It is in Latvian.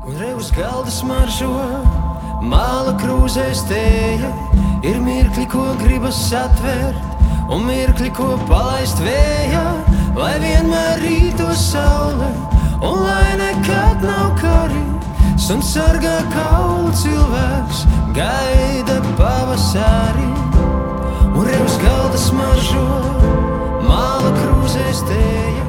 Un reus galda smaržo, māla krūzēs tēja. Ir mirkļi, ko gribas atvērt, un mirkļi, ko palaist vējā. Lai vienmēr rīto saule, un lai nekad nav kari. Suns sargā kaulu cilvēks, gaida pavasari. Un reus galda smaržo, māla krūzēs tēja.